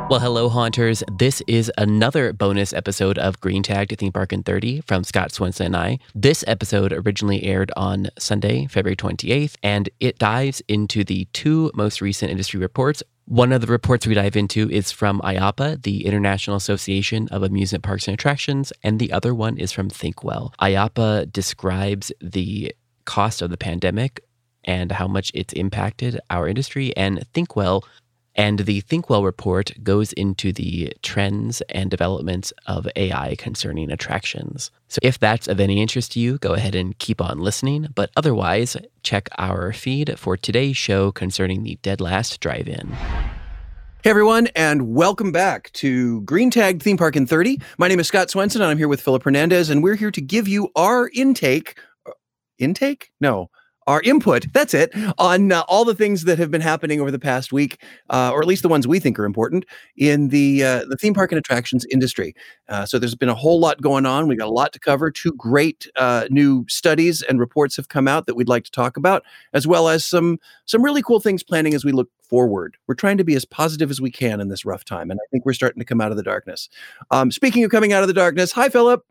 Well, hello, Haunters. This is another bonus episode of Green Tagged Theme Park in 30 from Scott Swenson and I. This episode originally aired on Sunday, February 28th, and it dives into the two most recent industry reports. One of the reports we dive into is from IAAPA, the International Association of Amusement Parks and Attractions, and the other one is from ThinkWell. IAAPA describes the cost of the pandemic and how much it's impacted our industry, and the ThinkWell report goes into the trends and developments of AI concerning attractions. So if that's of any interest to you, go ahead and keep on listening. But otherwise, check our feed for today's show concerning the Dead Last Drive-In. Hey everyone, and welcome back to Green Tagged Theme Park in 30. My name is Scott Swenson, and I'm here with Philip Hernandez, and we're here to give you our our input, that's it, on all the things that have been happening over the past week, or at least the ones we think are important, in the theme park and attractions industry. So there's been a whole lot going on. We got a lot to cover. Two great new studies and reports have come out that we'd like to talk about, as well as some really cool things planning as we look forward. We're trying to be as positive as we can in this rough time, and I think we're starting to come out of the darkness. Speaking of coming out of the darkness, hi, Philip.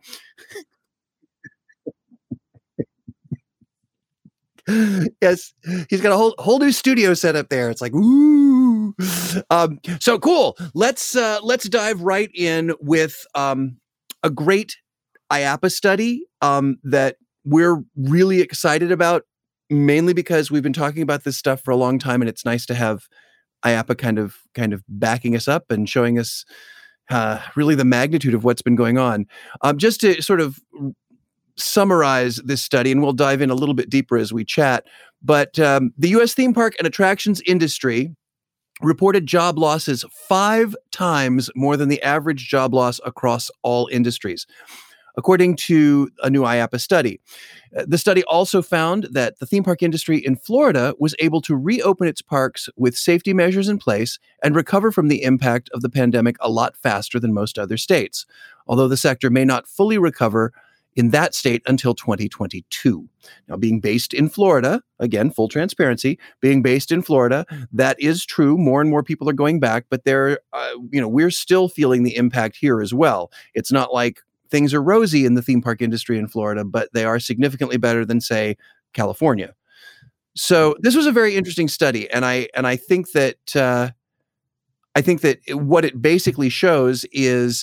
Yes, he's got a whole new studio set up there. It's like, ooh. So cool. Let's dive right in with a great IAAPA study that we're really excited about, mainly because we've been talking about this stuff for a long time, and it's nice to have IAAPA kind of backing us up and showing us really the magnitude of what's been going on. Just to sort of summarize this study, and we'll dive in a little bit deeper as we chat, but the U.S. theme park and attractions industry reported job losses 5 times more than the average job loss across all industries, according to a new IAAPA study. The study also found that the theme park industry in Florida was able to reopen its parks with safety measures in place and recover from the impact of the pandemic a lot faster than most other states, although the sector may not fully recover in that state until 2022. Now, being based in Florida, again, full transparency, being based in Florida, that is true. More and more people are going back, but we're still feeling the impact here as well. It's not like things are rosy in the theme park industry in Florida, but they are significantly better than, say, California. So this was a very interesting study, and I think that what it basically shows is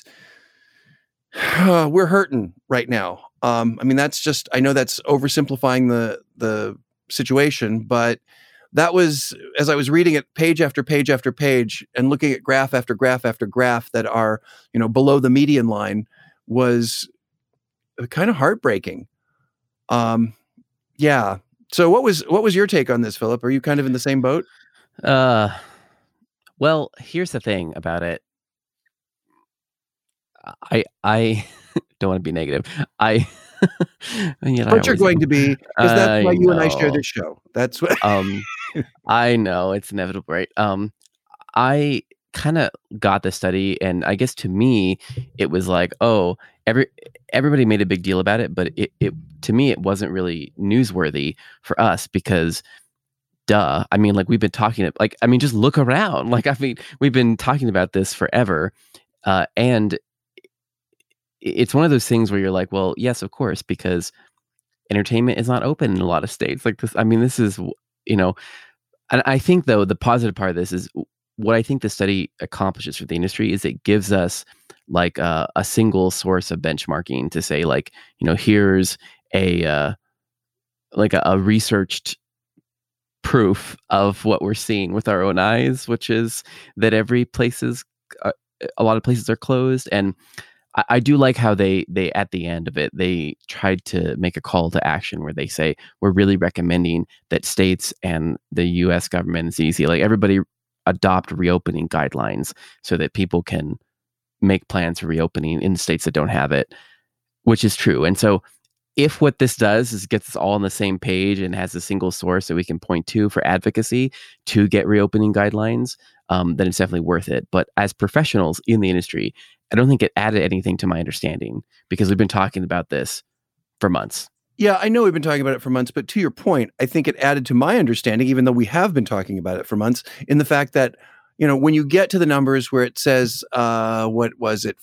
we're hurting right now. I know that's oversimplifying the situation, but that was, as I was reading it page after page after page and looking at graph after graph after graph that are, below the median line, was kind of heartbreaking. Yeah. So what was your take on this, Philip? Are you kind of in the same boat? Well, here's the thing about it. I don't want to be negative. But you're going to be, because that's why you and I share this show. That's what. I know it's inevitable, right? I kind of got the study, and I guess to me, it was like, oh, everybody made a big deal about it, but it to me, it wasn't really newsworthy for us because. Duh. I mean, like we've been talking, just look around. We've been talking about this forever, and it's one of those things where you're like, well, yes, of course, because entertainment is not open in a lot of states like this. I mean, this is, and I think, though, the positive part of this is what I think the study accomplishes for the industry is it gives us like a single source of benchmarking to say, like, here's a researched proof of what we're seeing with our own eyes, which is that a lot of places are closed. And I do like how they at the end of it, they tried to make a call to action where they say, we're really recommending that states and the U.S. government and CDC, like everybody, adopt reopening guidelines so that people can make plans for reopening in states that don't have it, which is true. And so if what this does is gets us all on the same page and has a single source that we can point to for advocacy to get reopening guidelines, then it's definitely worth it. But as professionals in the industry, I don't think it added anything to my understanding because we've been talking about this for months. Yeah, I know we've been talking about it for months, but to your point, I think it added to my understanding, even though we have been talking about it for months, in the fact that when you get to the numbers where it says, what was it,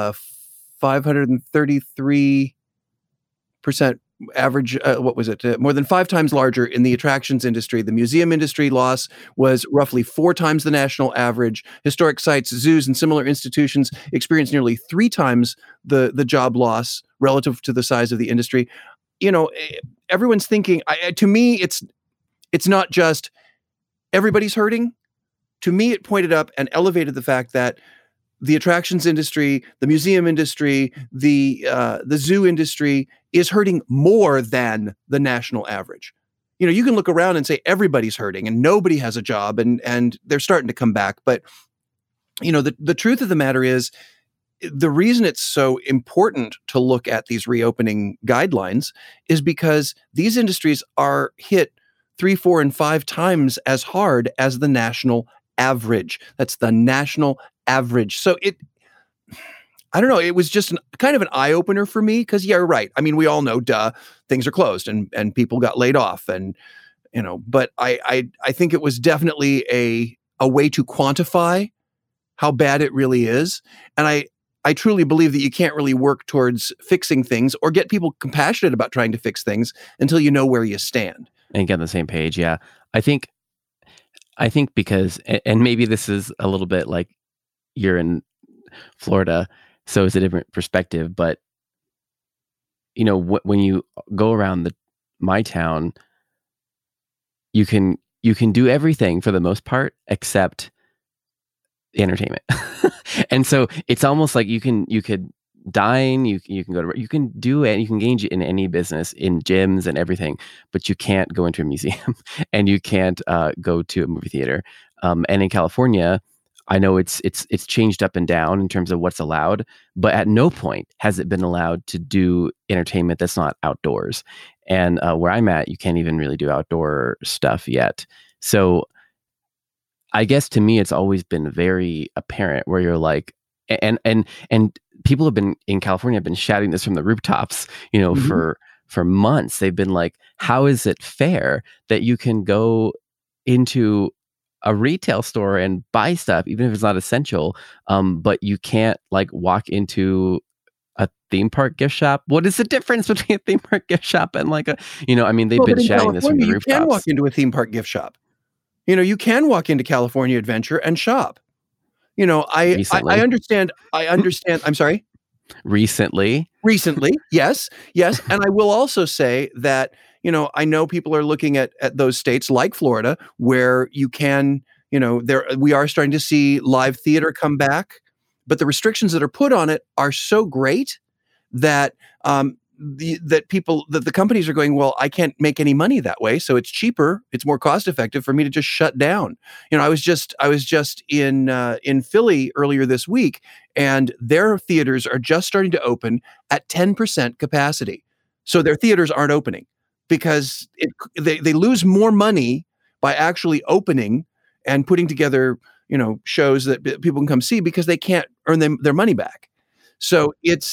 533% average, what was it? More than 5 times larger in the attractions industry. The museum industry loss was roughly 4 times the national average. Historic sites, zoos, and similar institutions experienced nearly 3 times the job loss relative to the size of the industry. Everyone's thinking. To me, it's not just everybody's hurting. To me, it pointed up and elevated the fact that the attractions industry, the museum industry, the zoo industry is hurting more than the national average. You can look around and say everybody's hurting and nobody has a job and they're starting to come back. But the truth of the matter is, the reason it's so important to look at these reopening guidelines is because these industries are hit 3, 4, and 5 times as hard as the national average. That's the national average. So I don't know, it was just kind of an eye opener for me because, yeah, you're right. I mean, we all know, things are closed and people got laid off but I think it was definitely a way to quantify how bad it really is. And I truly believe that you can't really work towards fixing things or get people compassionate about trying to fix things until you know where you stand. And get on the same page. Yeah. I think because, and maybe this is a little bit like you're in Florida, so it's a different perspective, but when you go around my town, you can do everything for the most part except entertainment. And so it's almost like you could dine, you can go to, you can do it, you can engage in any business, in gyms and everything, but you can't go into a museum and you can't go to a movie theater. And in California, I know it's changed up and down in terms of what's allowed, but at no point has it been allowed to do entertainment that's not outdoors. And where I'm at, you can't even really do outdoor stuff yet. So I guess to me, it's always been very apparent where you're like, and people have been in California have been shouting this from the rooftops, Mm-hmm. for months. They've been like, how is it fair that you can go into a retail store and buy stuff, even if it's not essential, but you can't like walk into a theme park gift shop? What is the difference between a theme park gift shop and like they've Well, been but in shouting this from California, the you can walk rooftops. into a theme park gift shop. You can walk into California Adventure and shop. I Recently. understand. I'm sorry. Recently. Yes. And I will also say that, I know people are looking at those states like Florida where you can, we are starting to see live theater come back, but the restrictions that are put on it are so great that that the companies are going, well, I can't make any money that way, so it's cheaper, it's more cost effective for me to just shut down. I was just in Philly earlier this week, and their theaters are just starting to open at 10% capacity. So their theaters aren't opening because they lose more money by actually opening and putting together shows that people can come see because they can't earn their money back. So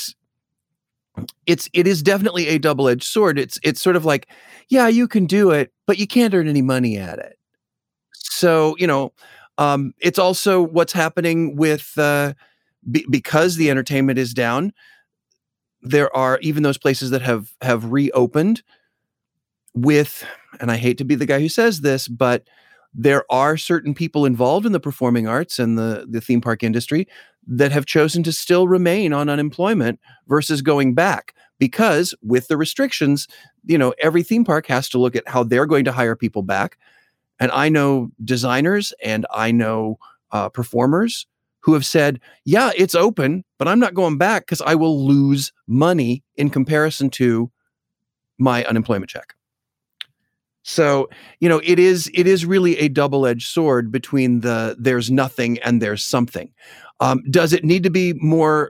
it is definitely a double-edged sword. It's sort of like, yeah, you can do it, but you can't earn any money at it. So, it's also what's happening with because the entertainment is down. There are even those places that have reopened with, and I hate to be the guy who says this, but there are certain people involved in the performing arts and the theme park industry that have chosen to still remain on unemployment versus going back because with the restrictions, every theme park has to look at how they're going to hire people back. And I know designers and I know performers who have said, yeah, it's open, but I'm not going back because I will lose money in comparison to my unemployment check. So, it is really a double-edged sword between there's nothing and there's something. Does it need to be more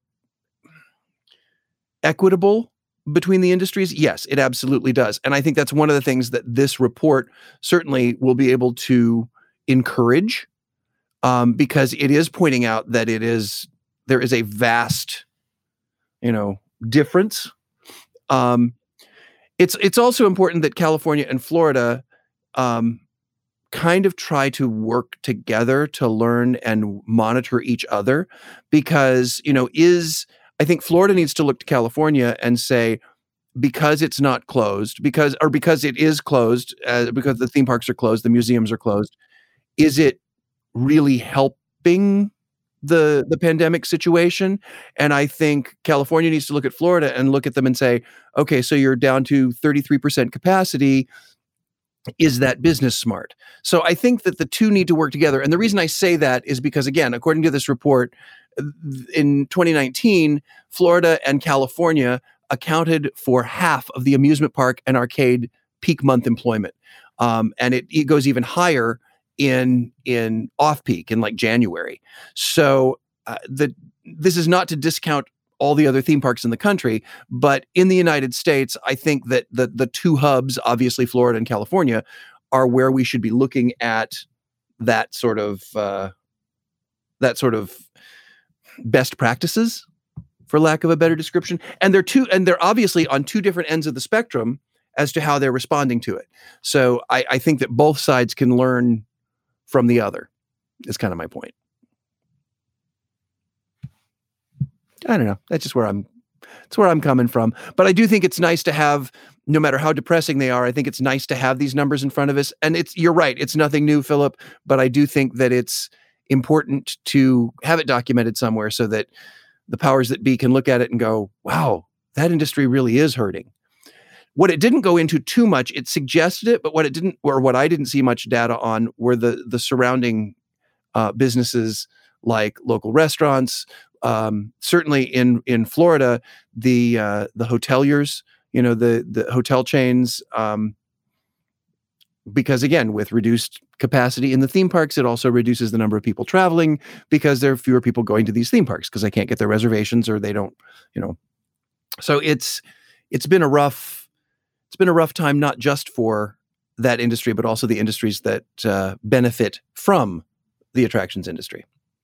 equitable between the industries? Yes, it absolutely does. And I think that's one of the things that this report certainly will be able to encourage, because it is pointing out that there is a vast, difference. It's also important that California and Florida kind kind of try to work together to learn and monitor each other because, I think Florida needs to look to California and say, because it's not closed, because it is closed, because the theme parks are closed, the museums are closed, is it really helping the pandemic situation? And I think California needs to look at Florida and look at them and say, okay, so you're down to 33% capacity. Is that business smart? So I think that the two need to work together. And the reason I say that is because, again, according to this report, in 2019, Florida and California accounted for half of the amusement park and arcade peak month employment. And it goes even higher in off peak in like January. So this is not to discount all the other theme parks in the country, but in the United States, I think that the two hubs, obviously Florida and California, are where we should be looking at that sort of best practices, for lack of a better description. And they're obviously on two different ends of the spectrum as to how they're responding to it. So I think that both sides can learn from the other, is kind of my point. I don't know. That's just where I'm coming from. But I do think it's nice to have, no matter how depressing they are, I think it's nice to have these numbers in front of us. And you're right. It's nothing new, Philip, but I do think that it's important to have it documented somewhere so that the powers that be can look at it and go, wow, that industry really is hurting. What it didn't go into too much, it suggested it, but what I didn't see much data on were the surrounding businesses like local restaurants. Certainly in Florida, the hoteliers, the hotel chains, because again, with reduced capacity in the theme parks, it also reduces the number of people traveling because there are fewer people going to these theme parks because they can't get their reservations or they don't, So it's been a rough time, not just for that industry, but also the industries that benefit from the attractions industry.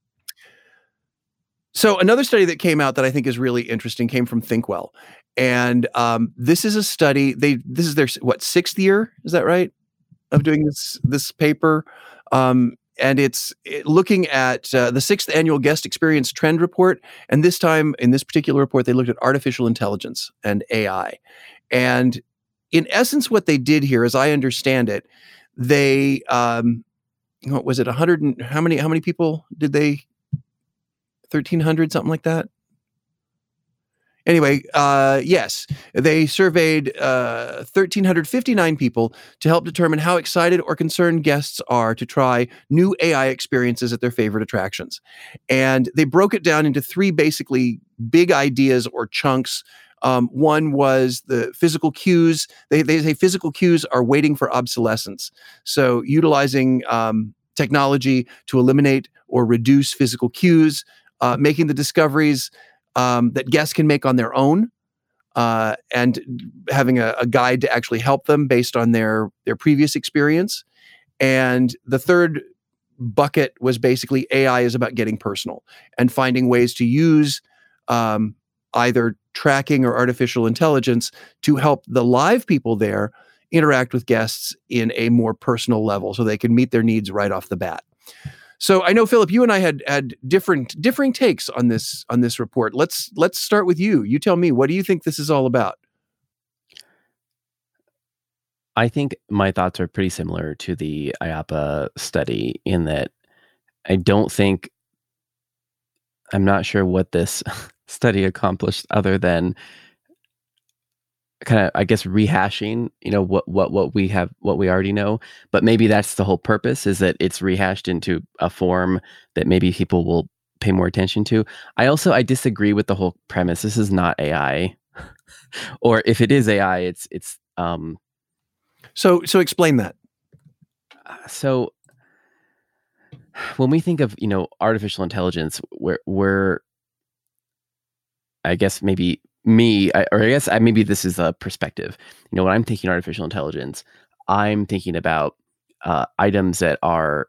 So another study that came out that I think is really interesting came from ThinkWell. And this is a study, this is their, sixth year? Is that right? Of doing this paper. And it's looking at the sixth annual guest experience trend report. And this time, in this particular report, they looked at artificial intelligence and AI. And in essence, what they did here, as I understand it, they, what was it, 100, how many people did they, 1,300, something like that? Anyway, yes, they surveyed 1,359 people to help determine how excited or concerned guests are to try new AI experiences at their favorite attractions. And they broke it down into three basically big ideas or chunks. One was the physical cues. They say physical cues are waiting for obsolescence. So utilizing technology to eliminate or reduce physical cues, making the discoveries that guests can make on their own, and having a guide to actually help them based on their previous experience. And the third bucket was basically AI is about getting personal and finding ways to use either tracking or artificial intelligence to help the live people there interact with guests in a more personal level so they can meet their needs right off the bat. So I know, Philip, you and I had differing takes on this report. Let's start with you. You tell me, what do you think this is all about? I think my thoughts are pretty similar to the IAAPA study in that I'm not sure what this study accomplished other than kind of, I guess, rehashing, what we already know. But maybe that's the whole purpose, is that it's rehashed into a form that maybe people will pay more attention to. I disagree with the whole premise. This is not AI, or if it is AI, it's. So explain that. So when we think of artificial intelligence, we're I guess maybe. Maybe this is a perspective. When I'm thinking artificial intelligence, I'm thinking about items that are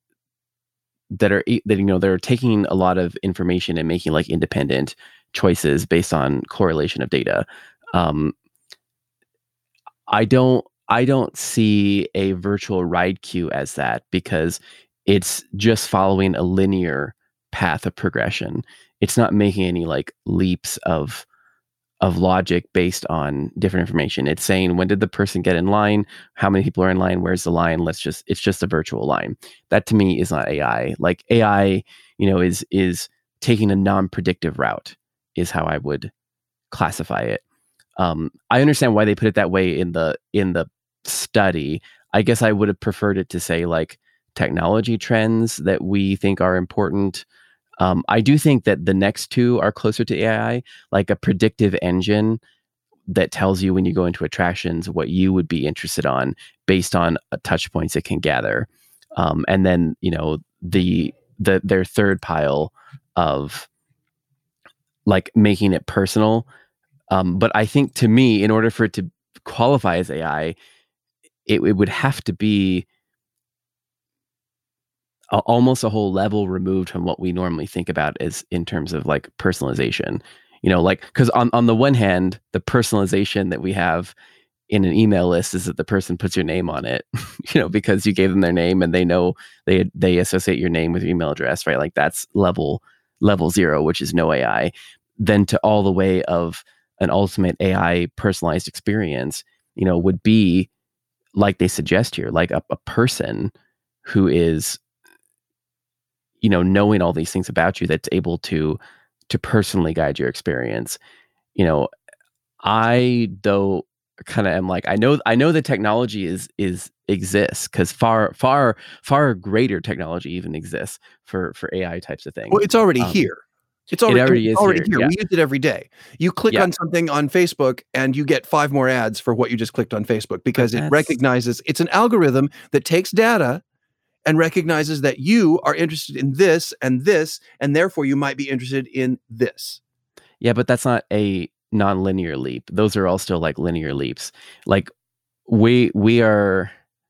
taking a lot of information and making like independent choices based on correlation of data. I don't I don't see a virtual ride queue as that because it's just following a linear path of progression. It's not making any like leaps of logic based on different information. It's saying, when did the person get in line? How many people are in line? Where's the line? It's just a virtual line. That to me is not AI. Like AI, is taking a non-predictive route is how I would classify it. I understand why they put it that way in the study. I guess I would have preferred it to say like technology trends that we think are important. I do think that the next two are closer to AI, like a predictive engine that tells you when you go into attractions what you would be interested on based on touch points it can gather. And then, their third pile of like making it personal. But I think, to me, in order for it to qualify as AI, it would have to be almost a whole level removed from what we normally think about as in terms of like personalization. Like, because on the one hand, the personalization that we have in an email list is that the person puts your name on it, because you gave them their name and they know they associate your name with your email address, right? Like that's level 0, which is no AI. Then to all the way of an ultimate AI personalized experience, would be like they suggest here, like a person who is, knowing all these things about you, that's able to personally guide your experience. I though kind of am like, I know the technology exists, because far greater technology even exists for AI types of things. Well, it's already here. It's It already is here. here. Yeah. We use it every day. You click Yeah. on something on Facebook and you get 5 more ads for what you just clicked on Facebook, because it recognizes, it's an algorithm that takes data and recognizes that you are interested in this, and therefore you might be interested in this. Yeah, but that's not a non-linear leap. Those are all still like linear leaps. Like we are.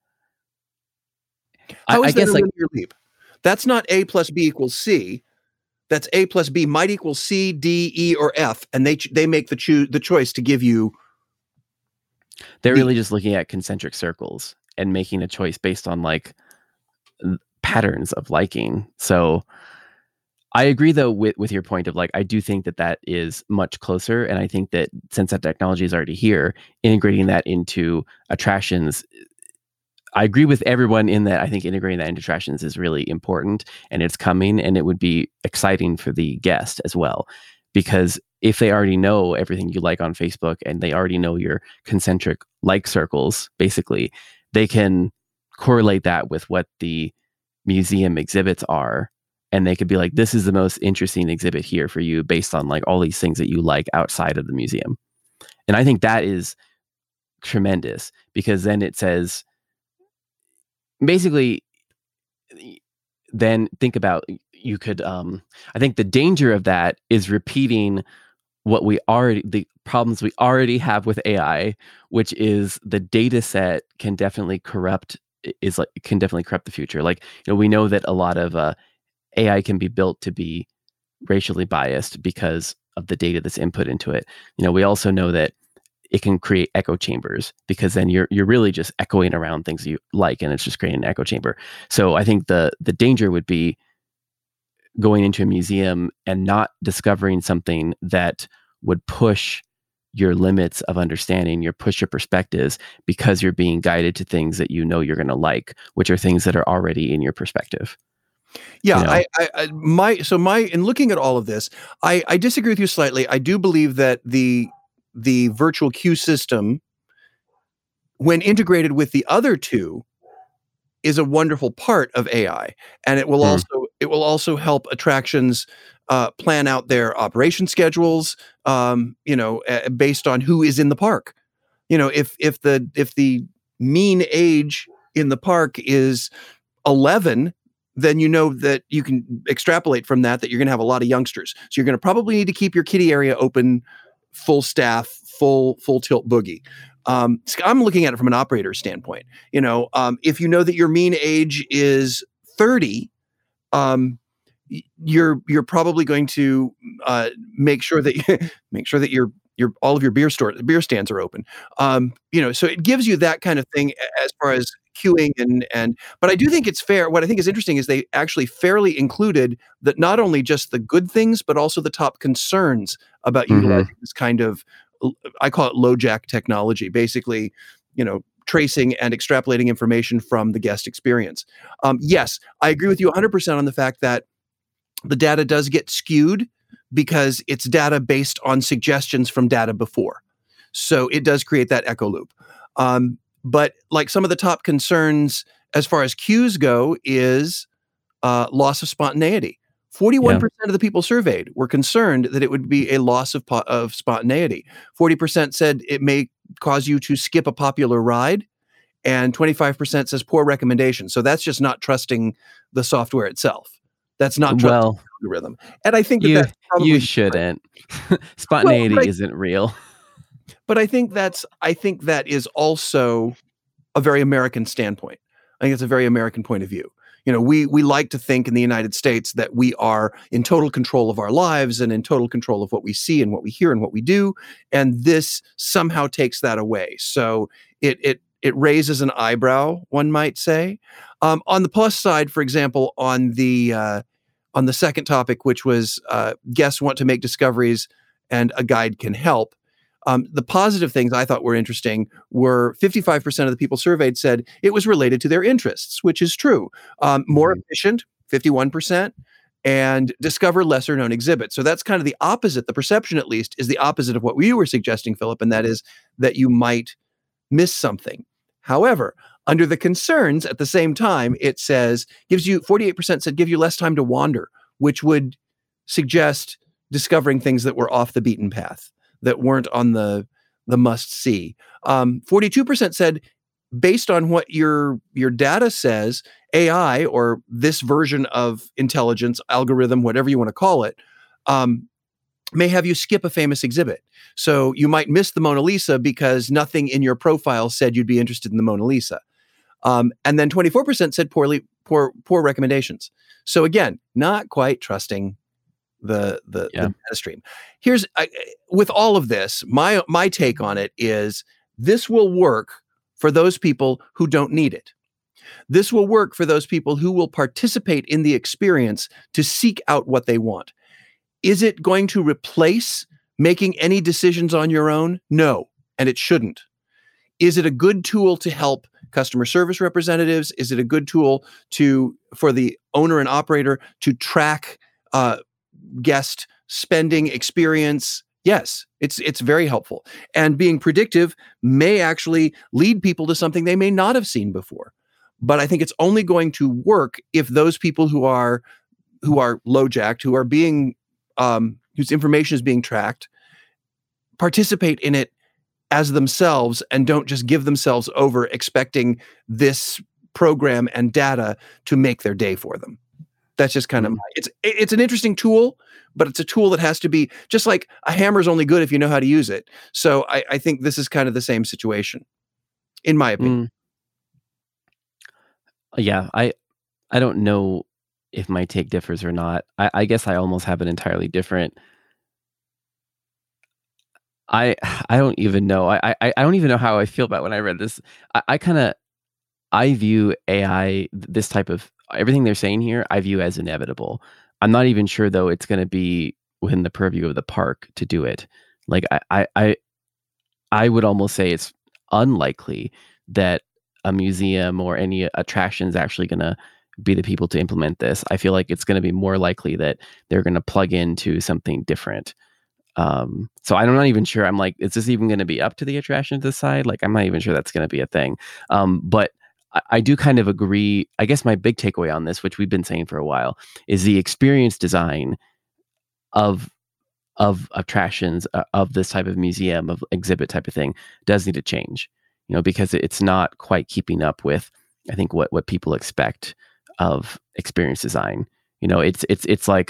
How is I that guess a like linear leap? That's not A plus B equals C. That's A plus B might equal C, D, E, or F, and they make the choice to give you. They're really just looking at concentric circles and making a choice based on like patterns of liking. So I agree though with your point of like, I do think that is much closer, and I think that since that technology is already here, integrating that into attractions, I agree with everyone in that. I think integrating that into attractions is really important, and it's coming, and it would be exciting for the guest as well, because if they already know everything you like on Facebook and they already know your concentric like circles, basically, they can correlate that with what the museum exhibits are, and they could be like, this is the most interesting exhibit here for you based on like all these things that you like outside of the museum. And I think that is tremendous, because then it says, basically, then think about, you could I think the danger of that is repeating the problems we already have with AI, which is the data set can definitely corrupt the future. Like, we know that a lot of AI can be built to be racially biased because of the data that's input into it. We also know that it can create echo chambers, because then you're really just echoing around things you like, and it's just creating an echo chamber. So I think the danger would be going into a museum and not discovering something that would push your limits of understanding, push your perspectives, because you're being guided to things that you're going to like, which are things that are already in your perspective. Yeah, in looking at all of this, I disagree with you slightly. I do believe that the virtual queue system, when integrated with the other two, is a wonderful part of AI, and it will also help attractions plan out their operation schedules, based on who is in the park. If the mean age in the park is 11, then you know that you can extrapolate from that you're going to have a lot of youngsters. So you're going to probably need to keep your kiddie area open, full staff, full tilt boogie. I'm looking at it from an operator standpoint. If you know that your mean age is 30, you're probably going to make sure that all of your beer stands are open. So it gives you that kind of thing as far as queuing but I do think it's fair. What I think is interesting is they actually fairly included that not only just the good things, but also the top concerns about utilizing this kind of, I call it LoJack technology, basically, tracing and extrapolating information from the guest experience. Yes, I agree with you 100% on the fact that the data does get skewed because it's data based on suggestions from data before. So it does create that echo loop. But like some of the top concerns as far as cues go is loss of spontaneity. 41% of the people surveyed were concerned that it would be a loss of spontaneity. 40% said it may cause you to skip a popular ride, and 25% says poor recommendation. So that's just not trusting the software itself. That's not trusting the algorithm. And I think that's probably you shouldn't. Spontaneity isn't real. But I think that is also a very American standpoint. I think it's a very American point of view. We like to think in the United States that we are in total control of our lives and in total control of what we see and what we hear and what we do. And this somehow takes that away. So it raises an eyebrow, one might say. On the plus side, for example, on the second topic, which was guests want to make discoveries and a guide can help. The positive things I thought were interesting were 55% of the people surveyed said it was related to their interests, which is true. More efficient, 51%, and discover lesser known exhibits. So that's kind of the opposite. The perception, at least, is the opposite of what we were suggesting, Philip, and that is that you might miss something. However, under the concerns at the same time, it says 48% said give you less time to wander, which would suggest discovering things that were off the beaten path, that weren't on the must see. 42% said, based on what your data says, AI or this version of intelligence, algorithm, whatever you want to call it, may have you skip a famous exhibit. So you might miss the Mona Lisa because nothing in your profile said you'd be interested in the Mona Lisa. And then 24% said poor recommendations. So again, not quite trusting the data stream. Here's with all of this, my take on it is this will work for those people who don't need it. This will work for those people who will participate in the experience to seek out what they want. Is it going to replace making any decisions on your own? No, and it shouldn't. Is it a good tool to help customer service representatives? Is it a good tool for the owner and operator to track guest spending experience? Yes, it's very helpful. And being predictive may actually lead people to something they may not have seen before. But I think it's only going to work if those people who are LoJacked, who are being whose information is being tracked, participate in it as themselves and don't just give themselves over expecting this program and data to make their day for them. That's just kind of it's an interesting tool, but it's a tool that has to be just like a hammer is only good if you know how to use it. So I think this is kind of the same situation, in my opinion. Yeah, I don't know if my take differs or not. I guess I almost have an entirely different. I don't even know. I don't even know how I feel about when I read this. I view AI, this type of everything they're saying here, I view as inevitable. I'm not even sure though it's going to be within the purview of the park to do it. Like I would almost say it's unlikely that a museum or any attraction is actually going to be the people to implement this. I feel like it's going to be more likely that they're going to plug into something different. So I'm not even sure. I'm like, is this even going to be up to the attraction to decide? Like, I'm not even sure that's going to be a thing. But I do kind of agree. I guess my big takeaway on this, which we've been saying for a while, is the experience design of attractions, of this type of museum, of exhibit type of thing, does need to change. Because it's not quite keeping up with, I think, what people expect of experience design. It's like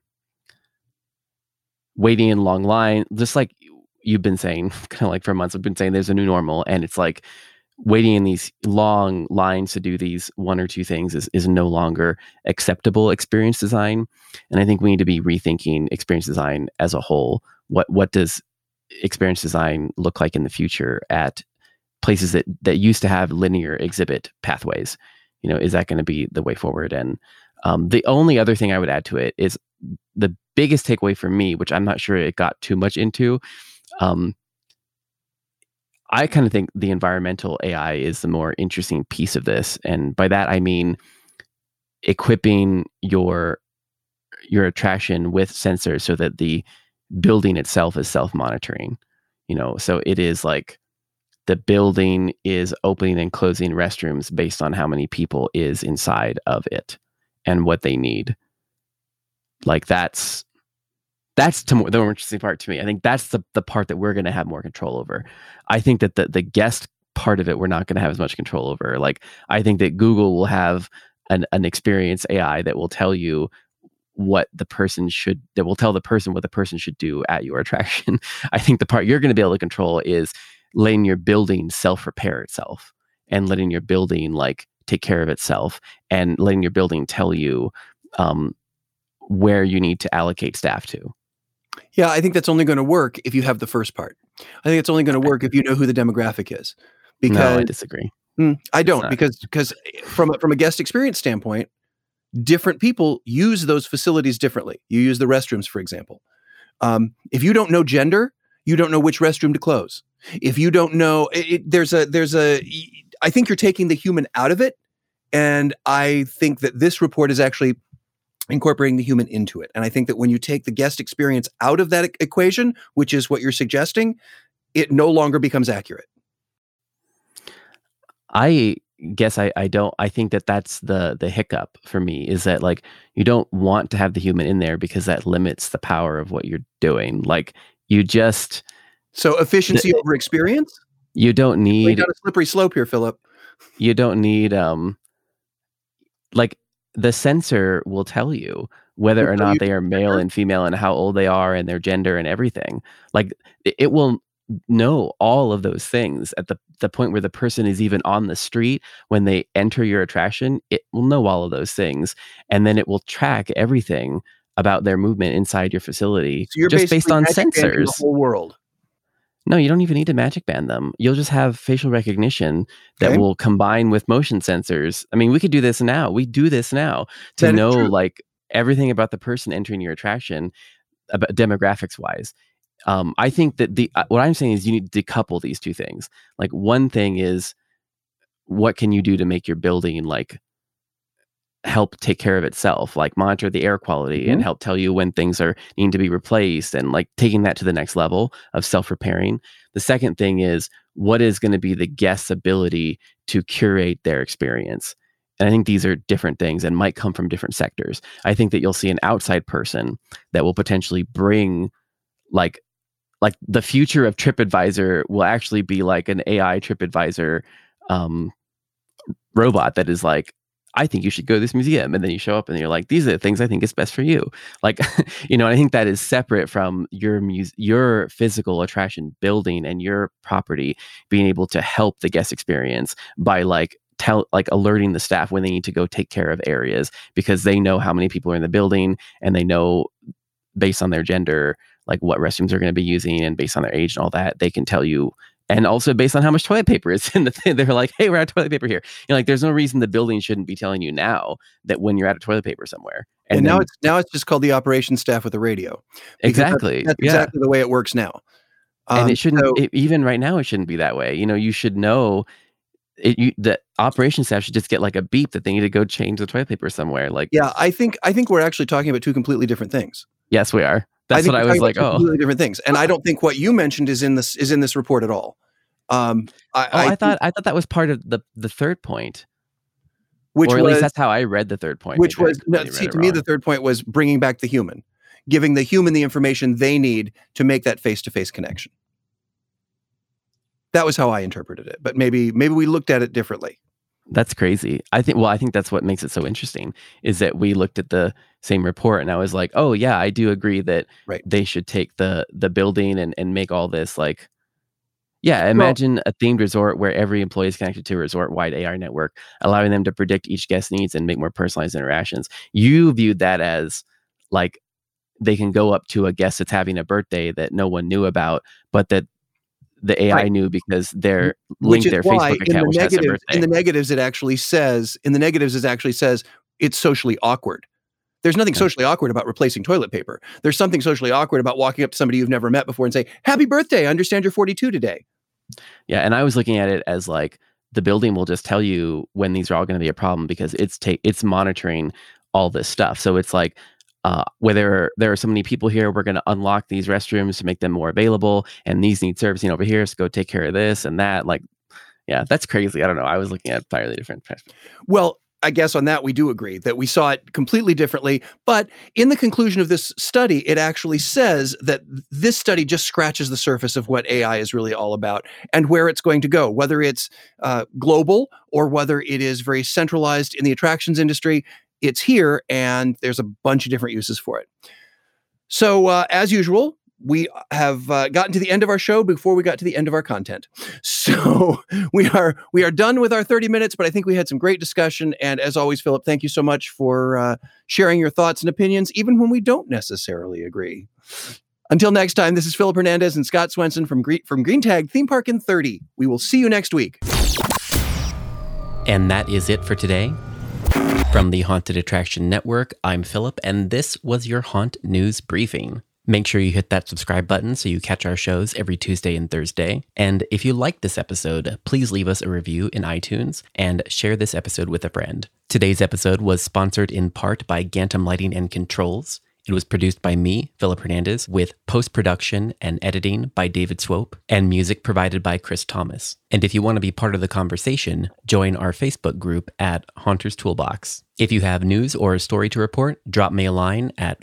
waiting in long line, just like you've been saying, kind of like for months, I've been saying there's a new normal, and it's like waiting in these long lines to do these one or two things is no longer acceptable experience design. And I think we need to be rethinking experience design as a whole. What does experience design look like in the future at places that used to have linear exhibit pathways? Is that going to be the way forward? And the only other thing I would add to it is the biggest takeaway for me, which I'm not sure it got too much into. I kind of think the environmental AI is the more interesting piece of this. And by that, I mean equipping your attraction with sensors so that the building itself is self-monitoring. So it is like the building is opening and closing restrooms based on how many people is inside of it and what they need. Like that's the more interesting part to me. I think that's the part that we're going to have more control over. I think that the guest part of it, we're not going to have as much control over. Like, I think that Google will have an experience AI that will tell you that will tell the person what the person should do at your attraction. I think the part you're going to be able to control is letting your building self-repair itself and letting your building like take care of itself and letting your building tell you where you need to allocate staff to. Yeah, I think that's only going to work if you have the first part. I think it's only going to work if you know who the demographic is. Because, no, I disagree. I don't, because from a guest experience standpoint, different people use those facilities differently. You use the restrooms, for example. If you don't know gender, you don't know which restroom to close. If you don't know, I think you're taking the human out of it. And I think that this report is actually incorporating the human into it. And I think that when you take the guest experience out of that equation, which is what you're suggesting, it no longer becomes accurate. I guess I don't. I think that's the hiccup for me, is that like you don't want to have the human in there because that limits the power of what you're doing. Like so efficiency over experience. You don't need down a slippery slope here, Philip. You don't need like the sensor will tell you whether or not they are male and female and how old they are and their gender and everything. Like it will know all of those things at the point where the person is even on the street. When they enter your attraction, it will know all of those things, and then it will track everything about their movement inside your facility, so just based on sensors. The whole world. No, you don't even need to magic band them. You'll just have facial recognition that will combine with motion sensors. I mean, we could do this now. We do this now to know like everything about the person entering your attraction, about demographics wise. I think that what I'm saying is you need to decouple these two things. Like, one thing is, what can you do to make your building like help take care of itself, like monitor the air quality and help tell you when things are needing to be replaced, and like taking that to the next level of self-repairing. The second thing is, what is going to be the guest's ability to curate their experience? And I think these are different things and might come from different sectors. I think that you'll see an outside person that will potentially bring like the future of TripAdvisor will actually be like an AI TripAdvisor robot that is like, I think you should go to this museum. And then you show up and you're like, these are the things I think is best for you. Like, I think that is separate from your physical attraction building and your property being able to help the guest experience by alerting the staff when they need to go take care of areas, because they know how many people are in the building, and they know based on their gender, like what restrooms they're going to be using, and based on their age and all that, they can tell you. And also based on how much toilet paper is in the thing, they're like, hey, we're out of toilet paper here. Like, there's no reason the building shouldn't be telling you now that when you're out of toilet paper somewhere. And now it's just called the operations staff with the radio. Exactly. That's exactly the way it works now. And it shouldn't, even right now, it shouldn't be that way. You should know the operations staff should just get like a beep that they need to go change the toilet paper somewhere. Like, yeah, I think we're actually talking about two completely different things. Yes, we are. That's what I was like. Oh, completely different things. And I don't think what you mentioned is in this report at all. I thought that was part of the third point, or at least that's how I read the third point. Which was, to me, the third point was bringing back the human, giving the human the information they need to make that face-to-face connection. That was how I interpreted it, but maybe we looked at it differently. That's crazy. I think that's what makes it so interesting, is that we looked at the same report and I was like, oh yeah, I do agree that they should take the building and make all this like, yeah, imagine a themed resort where every employee is connected to a resort-wide AI network, allowing them to predict each guest needs and make more personalized interactions. You viewed that as like they can go up to a guest that's having a birthday that no one knew about, but that the AI knew because they're linked their Facebook account, which has a birthday. In the negatives, it actually says it's socially awkward. There's nothing socially awkward about replacing toilet paper. There's something socially awkward about walking up to somebody you've never met before and say, "Happy birthday! I understand you're 42 today." Yeah, and I was looking at it as like the building will just tell you when these are all going to be a problem because it's monitoring all this stuff. So it's like, whether there are so many people here, we're going to unlock these restrooms to make them more available, and these need servicing over here, so go take care of this and that. Like, yeah, that's crazy. I don't know. I was looking at entirely different perspective. Well, I guess on that we do agree that we saw it completely differently. But in the conclusion of this study, it actually says that this study just scratches the surface of what AI is really all about and where it's going to go, whether it's global or whether it is very centralized in the attractions industry. It's here, and there's a bunch of different uses for it. So as usual, we have gotten to the end of our show before we got to the end of our content. So we are done with our 30 minutes, but I think we had some great discussion. And as always, Philip, thank you so much for sharing your thoughts and opinions, even when we don't necessarily agree. Until next time, this is Philip Hernandez and Scott Swenson from Green Tag Theme Park in 30. We will see you next week. And that is it for today. From the Haunted Attraction Network, I'm Philip, and this was your Haunt News Briefing. Make sure you hit that subscribe button so you catch our shows every Tuesday and Thursday. And if you liked this episode, please leave us a review in iTunes and share this episode with a friend. Today's episode was sponsored in part by Gantom Lighting and Controls. It was produced by me, Philip Hernandez, with post-production and editing by David Swope, and music provided by Chris Thomas. And if you want to be part of the conversation, join our Facebook group at Haunters Toolbox. If you have news or a story to report, drop me a line at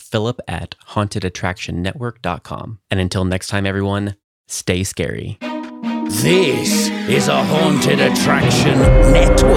philip@hauntedattractionnetwork.com. And until next time, everyone, stay scary. This is a Haunted Attraction Network.